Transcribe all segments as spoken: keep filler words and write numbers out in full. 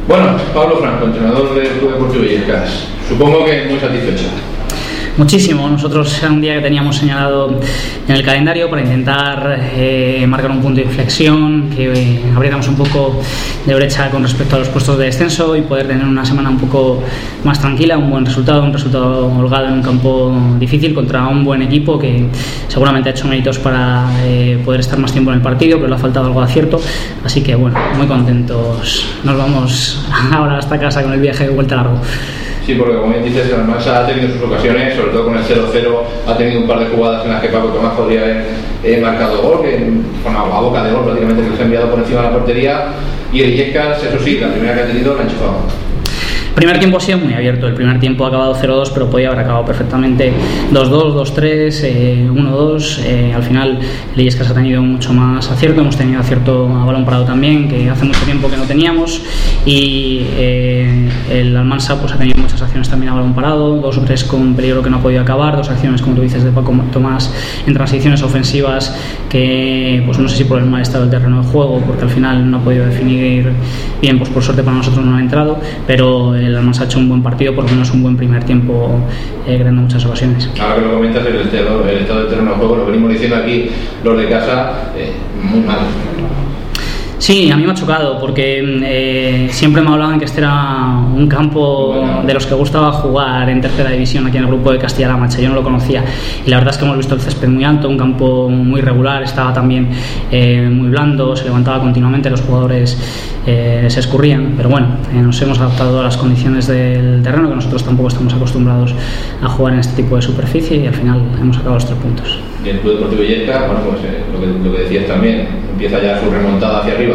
Bueno, Pablo Franco, entrenador del Club Deportivo Illescas, supongo que muy satisfecho. Muchísimo. Nosotros era un día que teníamos señalado en el calendario para intentar eh, marcar un punto de inflexión, que eh, abriéramos un poco de brecha con respecto a los puestos de descenso y poder tener una semana un poco más tranquila, un buen resultado, un resultado holgado en un campo difícil contra un buen equipo que seguramente ha hecho méritos para eh, poder estar más tiempo en el partido, pero le ha faltado algo de acierto, así que bueno, muy contentos. Nos vamos ahora hasta casa con el viaje de vuelta largo. Sí, porque como bien dices, el Almansa ha tenido sus ocasiones, sobre todo con el cero cero, ha tenido un par de jugadas en las que Paco Tomás podría haber eh, marcado gol, que, bueno, a boca de gol prácticamente, que les ha enviado por encima de la portería, y el Illescas, eso sí, la primera que ha tenido la ha enchufado. El primer tiempo ha sido muy abierto. El primer tiempo ha acabado cero dos, pero podía haber acabado perfectamente dos dos, dos tres, eh, uno dos. Eh, al final el Illescas ha tenido mucho más acierto. Hemos tenido acierto a balón parado también, que hace mucho tiempo que no teníamos. Y eh, el Almansa pues, ha tenido muchas acciones también a balón parado, dos o tres con peligro que no ha podido acabar, dos acciones, como tú dices, de Paco Tomás en transiciones ofensivas que, pues no sé si por el mal estado del terreno de juego, porque al final no ha podido definir bien, pues por suerte para nosotros no ha entrado, pero el Almansa ha hecho un buen partido, por lo menos un buen primer tiempo, eh, creando muchas ocasiones. Ahora que lo comentas, el estado, el estado del terreno de juego, lo venimos diciendo aquí los de casa, eh, muy mal. Sí, a mí me ha chocado porque eh, siempre me hablaban que este era un campo bueno, de los que gustaba jugar en tercera división aquí en el grupo de Castilla-La Mancha. Yo no lo conocía y la verdad es que hemos visto el césped muy alto, un campo muy regular, estaba también eh, muy blando, se levantaba continuamente, los jugadores eh, se escurrían, pero bueno, eh, nos hemos adaptado a las condiciones del terreno, que nosotros tampoco estamos acostumbrados a jugar en este tipo de superficie, y al final hemos sacado los tres puntos. Y el Club Deportivo Illescas, bueno, pues eh, lo, que, lo que decías también, empieza ya su remontada hacia arriba.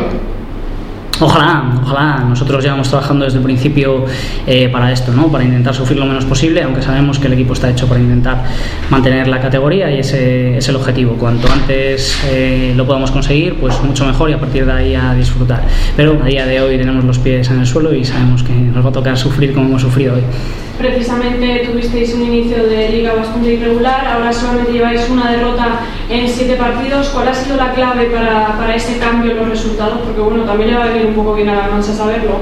Ojalá, ojalá. Nosotros llevamos trabajando desde el principio eh, para esto, ¿no? Para intentar sufrir lo menos posible, aunque sabemos que el equipo está hecho para intentar mantener la categoría, y ese es el objetivo. Cuanto antes eh, lo podamos conseguir, pues mucho mejor, y a partir de ahí a disfrutar. Pero a día de hoy tenemos los pies en el suelo y sabemos que nos va a tocar sufrir como hemos sufrido hoy. Precisamente tuvisteis un inicio de liga bastante irregular, ahora solamente lleváis una derrota en siete partidos. ¿Cuál ha sido la clave para, para ese cambio en los resultados? Porque bueno, también le va a venir un poco bien a la Mancha saberlo.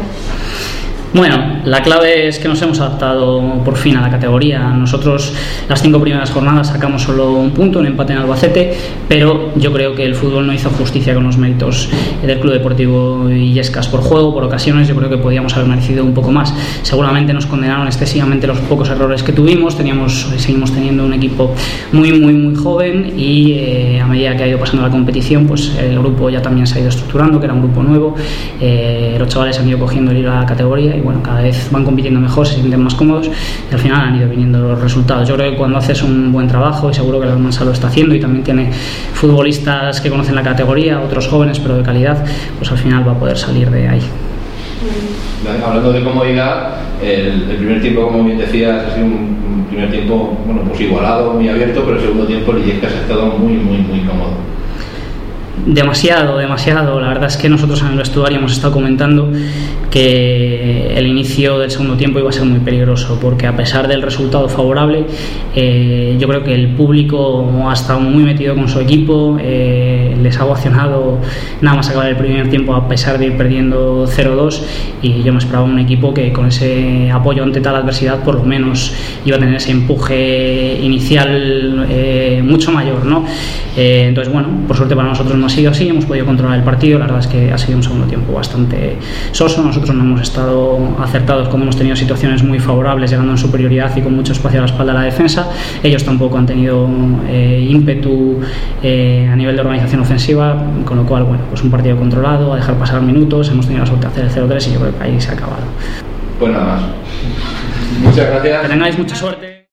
Bueno, la clave es que nos hemos adaptado por fin a la categoría. Nosotros las cinco primeras jornadas sacamos solo un punto, un empate en Albacete, pero yo creo que el fútbol no hizo justicia con los méritos del Club Deportivo Illescas. Por juego, por ocasiones, yo creo que podíamos haber merecido un poco más. Seguramente nos condenaron excesivamente los pocos errores que tuvimos. Teníamos, seguimos teniendo un equipo muy, muy, muy joven, y eh, a medida que ha ido pasando la competición, pues el grupo ya también se ha ido estructurando, que era un grupo nuevo. Eh, los chavales han ido cogiendo el hilo a la categoría, y bueno, cada vez van compitiendo mejor, se sienten más cómodos, y al final han ido viniendo los resultados. Yo creo que cuando haces un buen trabajo, y seguro que el Almansa lo está haciendo, y también tiene futbolistas que conocen la categoría, otros jóvenes pero de calidad, pues al final va a poder salir de ahí. Hablando de comodidad, el, el primer tiempo, como bien decías, ha sido un, un primer tiempo, bueno, pues igualado, muy abierto, pero el segundo tiempo el Illescas ha estado muy, muy, muy cómodo. Demasiado, demasiado. La verdad es que nosotros en el vestuario hemos estado comentando que el inicio del segundo tiempo iba a ser muy peligroso, porque a pesar del resultado favorable, eh, yo creo que el público ha estado muy metido con su equipo, eh, les ha ovacionado nada más acabar el primer tiempo, a pesar de ir perdiendo cero dos, y yo me esperaba un equipo que con ese apoyo ante tal adversidad por lo menos iba a tener ese empuje inicial eh, mucho mayor, ¿no? Eh, entonces bueno, por suerte para nosotros no ha sido así, hemos podido controlar el partido. La verdad es que ha sido un segundo tiempo bastante soso. Nosotros no hemos estado acertados cuando hemos tenido situaciones muy favorables, llegando en superioridad y con mucho espacio a la espalda de la defensa. Ellos tampoco han tenido eh, ímpetu eh, a nivel de organización ofensiva, con lo cual bueno, pues un partido controlado, a dejar pasar minutos, hemos tenido la suerte de hacer el cero tres, y yo creo que ahí se ha acabado. Pues nada más, muchas gracias, que tengáis mucha suerte.